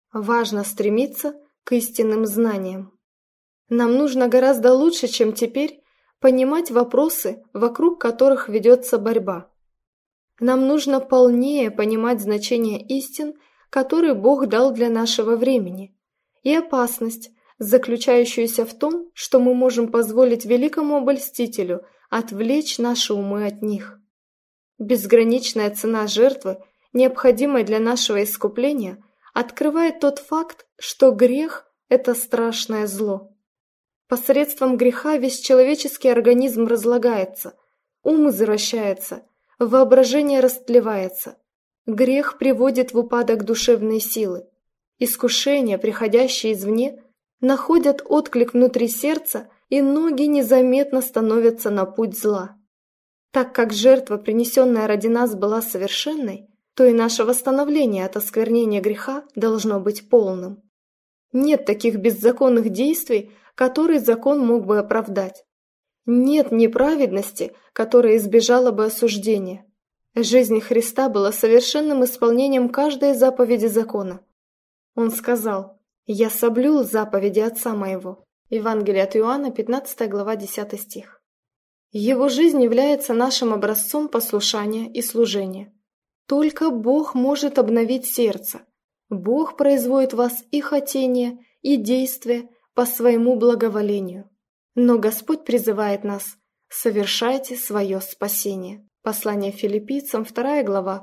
Важно стремиться к истинным знаниям. Нам нужно гораздо лучше, чем теперь, понимать вопросы, вокруг которых ведется борьба. Нам нужно полнее понимать значение истин, которые Бог дал для нашего времени, и опасность, заключающуюся в том, что мы можем позволить великому обольстителю отвлечь наши умы от них. Безграничная цена жертвы, необходимой для нашего искупления, открывает тот факт, что грех – это страшное зло. Посредством греха весь человеческий организм разлагается, ум извращается, воображение растлевается. Грех приводит в упадок душевные силы. Искушения, приходящие извне, находят отклик внутри сердца, и ноги незаметно становятся на путь зла. Так как жертва, принесенная ради нас, была совершенной, то и наше восстановление от осквернения греха должно быть полным. Нет таких беззаконных действий, которые закон мог бы оправдать. Нет неправедности, которая избежала бы осуждения. Жизнь Христа была совершенным исполнением каждой заповеди закона. Он сказал: «Я соблюл заповеди Отца моего». Евангелие от Иоанна, 15 глава, 10 стих. Его жизнь является нашим образцом послушания и служения. Только Бог может обновить сердце. Бог производит в вас и хотение, и действие по своему благоволению. Но Господь призывает нас: совершайте свое спасение. Послание Филиппийцам, 2 глава,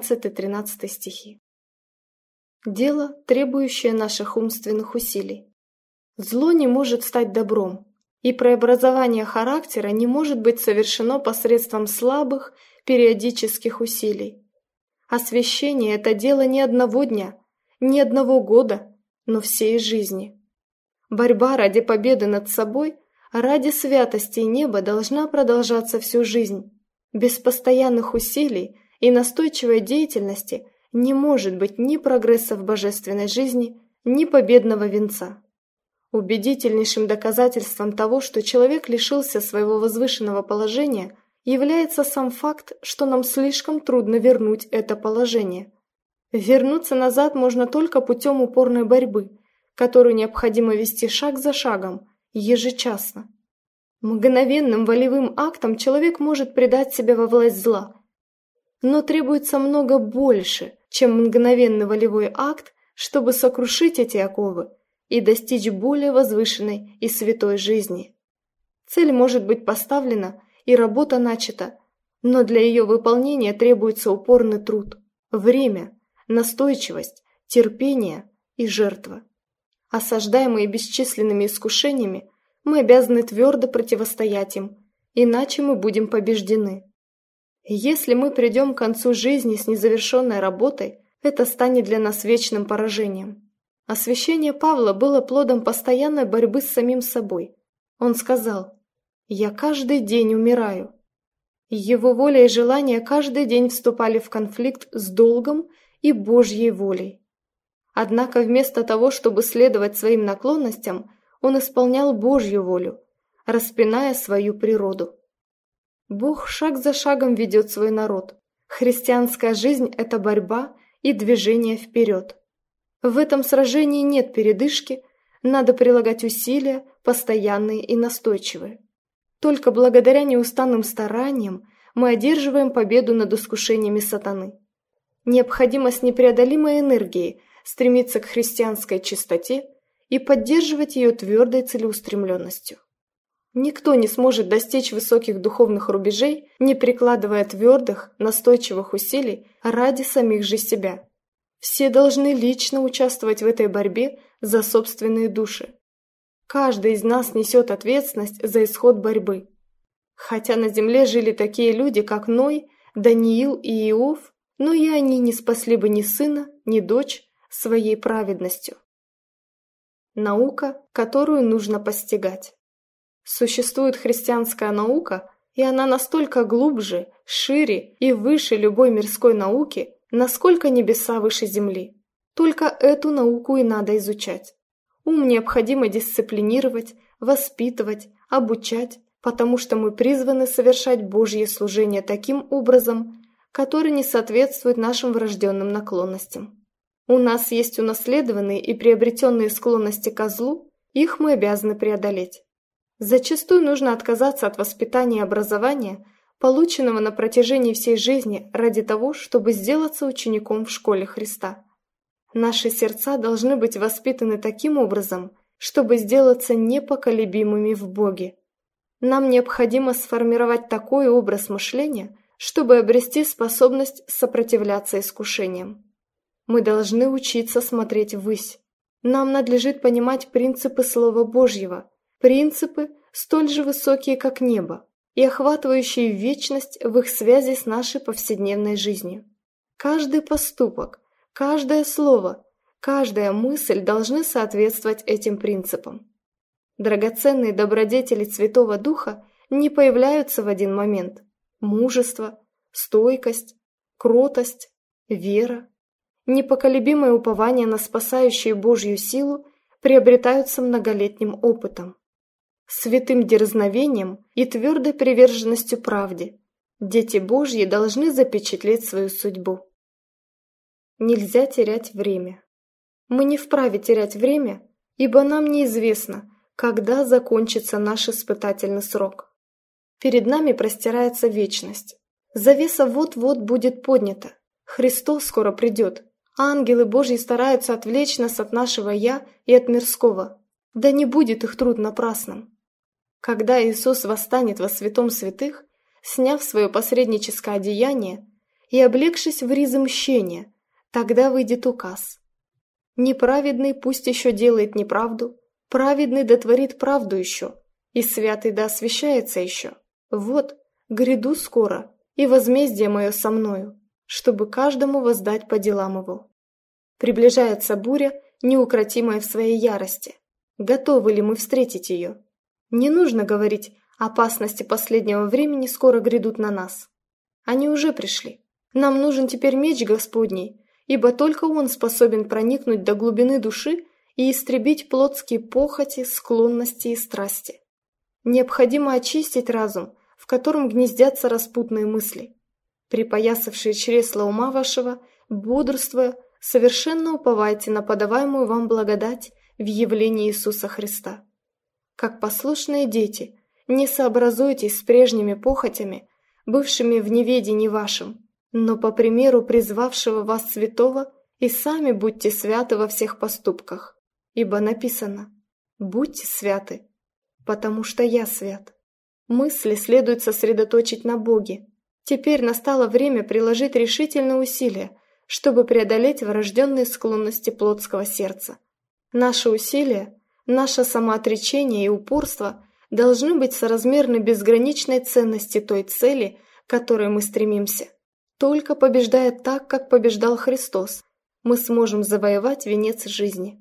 12-13 стихи. Дело, требующее наших умственных усилий. Зло не может стать добром, и преобразование характера не может быть совершено посредством слабых, периодических усилий. Освящение – это дело не одного дня, не одного года, но всей жизни. Борьба ради победы над собой, ради святости неба должна продолжаться всю жизнь. Без постоянных усилий и настойчивой деятельности не может быть ни прогресса в божественной жизни, ни победного венца. Убедительнейшим доказательством того, что человек лишился своего возвышенного положения, является сам факт, что нам слишком трудно вернуть это положение. Вернуться назад можно только путем упорной борьбы, которую необходимо вести шаг за шагом, ежечасно. Мгновенным волевым актом человек может предать себя во власть зла, но требуется много больше, чем мгновенный волевой акт, чтобы сокрушить эти оковы и достичь более возвышенной и святой жизни. Цель может быть поставлена и работа начата, но для ее выполнения требуется упорный труд, время, настойчивость, терпение и жертва. Осаждаемые бесчисленными искушениями, мы обязаны твердо противостоять им, иначе мы будем побеждены. Если мы придем к концу жизни с незавершенной работой, это станет для нас вечным поражением. Освящение Павла было плодом постоянной борьбы с самим собой. Он сказал: «Я каждый день умираю». Его воля и желания каждый день вступали в конфликт с долгом и Божьей волей. Однако вместо того, чтобы следовать своим наклонностям, он исполнял Божью волю, распиная свою природу. Бог шаг за шагом ведет свой народ. Христианская жизнь – это борьба и движение вперед. В этом сражении нет передышки, надо прилагать усилия, постоянные и настойчивые. Только благодаря неустанным стараниям мы одерживаем победу над искушениями сатаны. Необходимо с непреодолимой энергией стремиться к христианской чистоте и поддерживать ее твердой целеустремленностью. Никто не сможет достичь высоких духовных рубежей, не прикладывая твердых, настойчивых усилий ради самих же себя. Все должны лично участвовать в этой борьбе за собственные души. Каждый из нас несет ответственность за исход борьбы. Хотя на земле жили такие люди, как Ной, Даниил и Иов, но и они не спасли бы ни сына, ни дочь своей праведностью. Наука, которую нужно постигать. Существует христианская наука, и она настолько глубже, шире и выше любой мирской науки, насколько небеса выше земли. Только эту науку и надо изучать. Ум необходимо дисциплинировать, воспитывать, обучать, потому что мы призваны совершать Божье служение таким образом, который не соответствует нашим врожденным наклонностям. У нас есть унаследованные и приобретенные склонности ко злу, их мы обязаны преодолеть. Зачастую нужно отказаться от воспитания и образования, полученного на протяжении всей жизни ради того, чтобы сделаться учеником в школе Христа. Наши сердца должны быть воспитаны таким образом, чтобы сделаться непоколебимыми в Боге. Нам необходимо сформировать такой образ мышления, чтобы обрести способность сопротивляться искушениям. Мы должны учиться смотреть ввысь. Нам надлежит понимать принципы Слова Божьего, принципы, столь же высокие, как небо, и охватывающие вечность в их связи с нашей повседневной жизнью. Каждый поступок, каждое слово, каждая мысль должны соответствовать этим принципам. Драгоценные добродетели Святого Духа не появляются в один момент. Мужество, стойкость, кротость, вера, непоколебимое упование на спасающую Божью силу приобретаются многолетним опытом. Святым дерзновением и твердой приверженностью правде дети Божьи должны запечатлеть свою судьбу. Нельзя терять время. Мы не вправе терять время, ибо нам неизвестно, когда закончится наш испытательный срок. Перед нами простирается вечность. Завеса вот-вот будет поднята. Христос скоро придет. Ангелы Божьи стараются отвлечь нас от нашего «я» и от мирского. Да не будет их труд напрасным. Когда Иисус восстанет во святом святых, сняв свое посредническое одеяние и облегшись в ризы мщения, тогда выйдет указ. Неправедный пусть еще делает неправду, праведный дотворит правду еще, и святый да освящается еще. Вот, гряду скоро, и возмездие мое со мною, чтобы каждому воздать по делам его. Приближается буря, неукротимая в своей ярости. Готовы ли мы встретить ее? Не нужно говорить, опасности последнего времени скоро грядут на нас. Они уже пришли. Нам нужен теперь меч Господний, ибо только он способен проникнуть до глубины души и истребить плотские похоти, склонности и страсти. Необходимо очистить разум, в котором гнездятся распутные мысли. Припоясавшие чресла ума вашего, бодрствуя, совершенно уповайте на подаваемую вам благодать в явлении Иисуса Христа. Как послушные дети, не сообразуйтесь с прежними похотями, бывшими в неведении вашем, но по примеру призвавшего вас святого и сами будьте святы во всех поступках, ибо написано: «Будьте святы, потому что я свят». Мысли следует сосредоточить на Боге. Теперь настало время приложить решительные усилия, чтобы преодолеть врожденные склонности плотского сердца. Наши усилия, наше самоотречение и упорство должны быть соразмерны безграничной ценности той цели, к которой мы стремимся. Только побеждая так, как побеждал Христос, мы сможем завоевать венец жизни.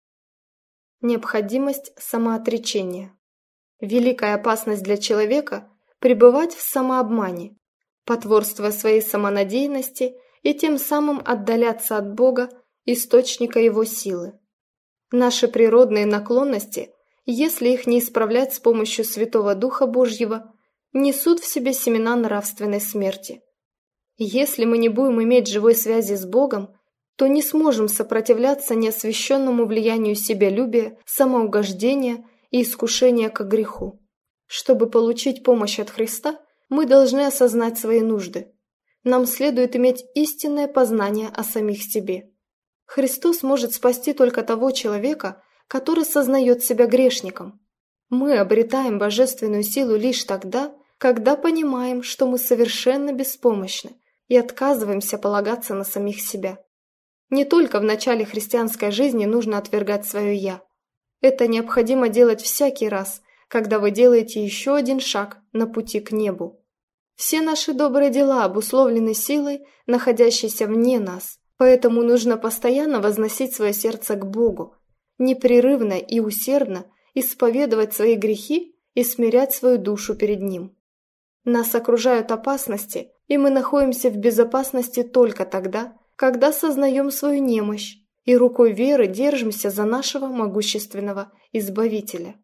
Необходимость самоотречения. Великая опасность для человека – пребывать в самообмане, потворствуя своей самонадеянности и тем самым отдаляться от Бога, источника его силы. Наши природные наклонности, если их не исправлять с помощью Святого Духа Божьего, несут в себе семена нравственной смерти. Если мы не будем иметь живой связи с Богом, то не сможем сопротивляться неосвященному влиянию себялюбия, самоугождения и искушения к греху. Чтобы получить помощь от Христа, мы должны осознать свои нужды. Нам следует иметь истинное познание о самих себе. Христос может спасти только того человека, который сознает себя грешником. Мы обретаем божественную силу лишь тогда, когда понимаем, что мы совершенно беспомощны и отказываемся полагаться на самих себя. Не только в начале христианской жизни нужно отвергать свое «я». Это необходимо делать всякий раз, когда вы делаете еще один шаг на пути к небу. Все наши добрые дела обусловлены силой, находящейся вне нас, поэтому нужно постоянно возносить свое сердце к Богу, непрерывно и усердно исповедовать свои грехи и смирять свою душу перед Ним. Нас окружают опасности, и мы находимся в безопасности только тогда, когда сознаем свою немощь и рукой веры держимся за нашего могущественного Избавителя.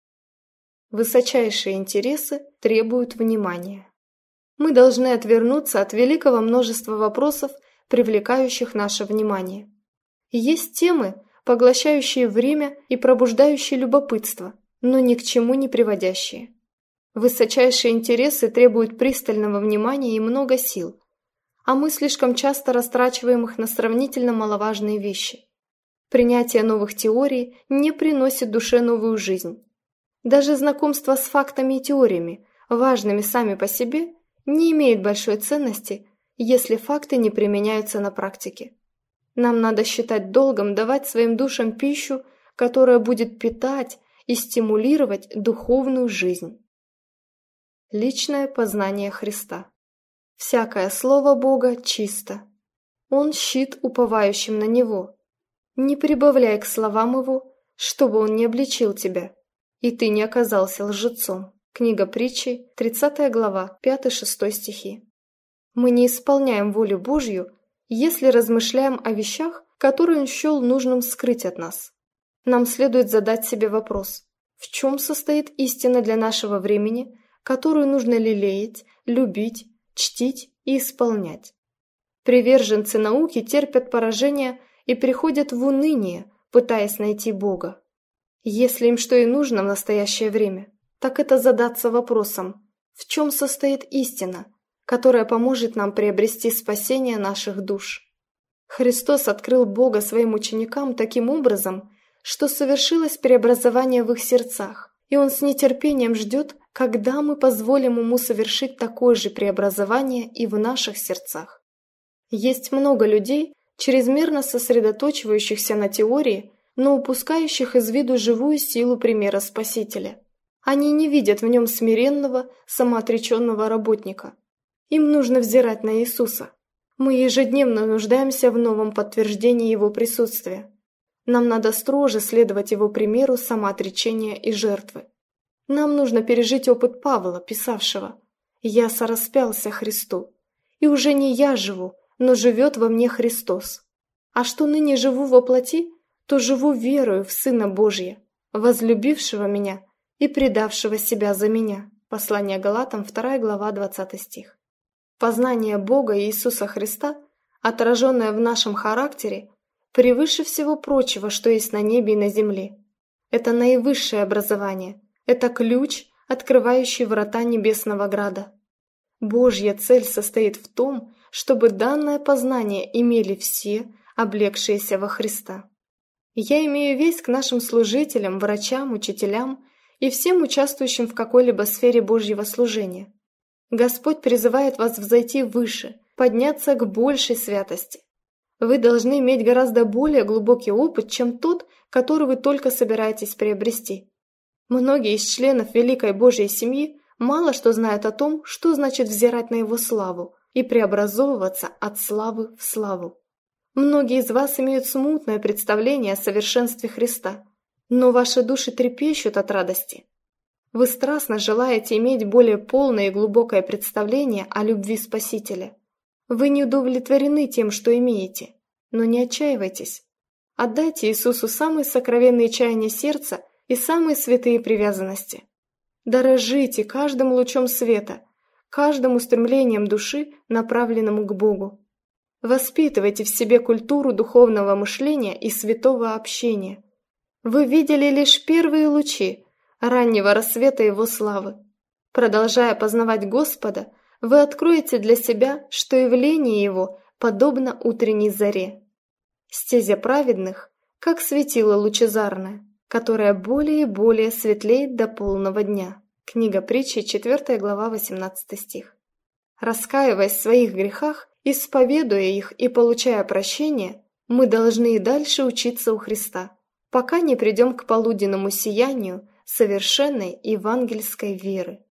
Высочайшие интересы требуют внимания. Мы должны отвернуться от великого множества вопросов, привлекающих наше внимание. Есть темы, поглощающие время и пробуждающие любопытство, но ни к чему не приводящие. Высочайшие интересы требуют пристального внимания и много сил, а мы слишком часто растрачиваем их на сравнительно маловажные вещи. Принятие новых теорий не приносит душе новую жизнь. Даже знакомство с фактами и теориями, важными сами по себе, не имеет большой ценности, если факты не применяются на практике. Нам надо считать долгом давать своим душам пищу, которая будет питать и стимулировать духовную жизнь. Личное познание Христа. Всякое слово Бога чисто. Он щит уповающим на Него. Не прибавляй к словам Его, чтобы Он не обличил тебя, и ты не оказался лжецом. Книга Притчи, 30 глава, 5-6 стихи. Мы не исполняем волю Божью, если размышляем о вещах, которые Он счел нужным скрыть от нас. Нам следует задать себе вопрос, в чем состоит истина для нашего времени, которую нужно лелеять, любить, чтить и исполнять. Приверженцы науки терпят поражение и приходят в уныние, пытаясь найти Бога. Если им что и нужно в настоящее время, так это задаться вопросом, в чем состоит истина, которая поможет нам приобрести спасение наших душ. Христос открыл Бога своим ученикам таким образом, что совершилось преобразование в их сердцах, и Он с нетерпением ждет, когда мы позволим Ему совершить такое же преобразование и в наших сердцах. Есть много людей, чрезмерно сосредоточивающихся на теории, но упускающих из виду живую силу примера Спасителя. Они не видят в нем смиренного, самоотреченного работника. Им нужно взирать на Иисуса. Мы ежедневно нуждаемся в новом подтверждении Его присутствия. Нам надо строже следовать Его примеру самоотречения и жертвы. Нам нужно пережить опыт Павла, писавшего: «Я сораспялся Христу, и уже не я живу, но живет во мне Христос. А что ныне живу во плоти, то живу верою в Сына Божия, возлюбившего меня и предавшего себя за меня». Послание Галатам, 2 глава, 20 стих. Познание Бога и Иисуса Христа, отраженное в нашем характере, превыше всего прочего, что есть на небе и на земле. Это наивысшее образование, это ключ, открывающий врата небесного града. Божья цель состоит в том, чтобы данное познание имели все, облегшиеся во Христа. Я имею весть к нашим служителям, врачам, учителям и всем участвующим в какой-либо сфере Божьего служения. Господь призывает вас взойти выше, подняться к большей святости. Вы должны иметь гораздо более глубокий опыт, чем тот, который вы только собираетесь приобрести. Многие из членов Великой Божьей семьи мало что знают о том, что значит взирать на Его славу и преобразовываться от славы в славу. Многие из вас имеют смутное представление о совершенстве Христа, но ваши души трепещут от радости. Вы страстно желаете иметь более полное и глубокое представление о любви Спасителя. Вы не удовлетворены тем, что имеете, но не отчаивайтесь. Отдайте Иисусу самые сокровенные чаяния сердца и самые святые привязанности. Дорожите каждым лучом света, каждым устремлением души, направленному к Богу. Воспитывайте в себе культуру духовного мышления и святого общения. Вы видели лишь первые лучи раннего рассвета Его славы. Продолжая познавать Господа, вы откроете для себя, что явление Его подобно утренней заре. Стезя праведных, как светило лучезарное, которое более и более светлеет до полного дня. Книга Притчи, 4 глава, 18 стих. Раскаиваясь в своих грехах, исповедуя их и получая прощение, мы должны и дальше учиться у Христа, пока не придем к полуденному сиянию совершенной евангельской веры.